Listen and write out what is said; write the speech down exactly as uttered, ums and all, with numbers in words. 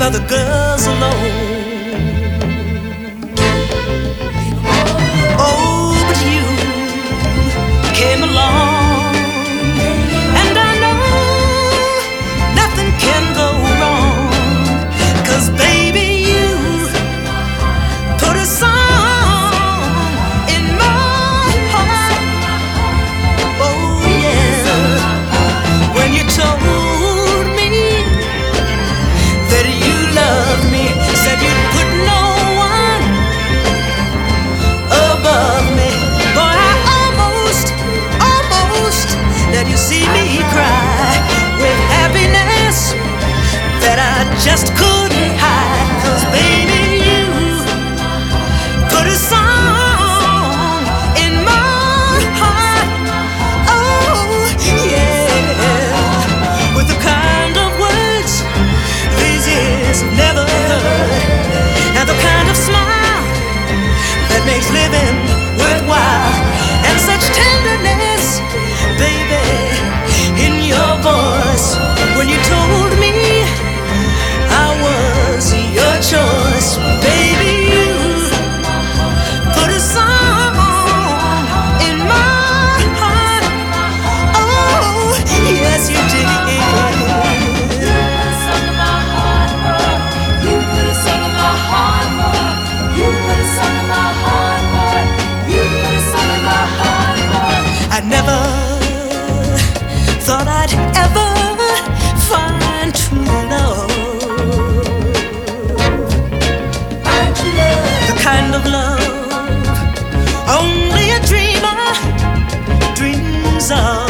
other girls alone. Oh, but you came along, and I know nothing can go wrong, 'cause baby, you put a song in my heart. Oh yeah, when you told me that you loved me, said you'd put no one above me. Boy, I almost, almost let you see me cry with happiness that I just couldn't hide. 'Cause baby, you put a song in my heart. Oh yeah, with the kind of words these ears have never heard, and the kind of smile that makes living worthwhile, and such tenderness, baby, in your voice when you told me I was your choice. Baby, you put a song in my heart. Oh yes, you did. I never thought I'd ever find true love, the kind of love only a dreamer dreams of.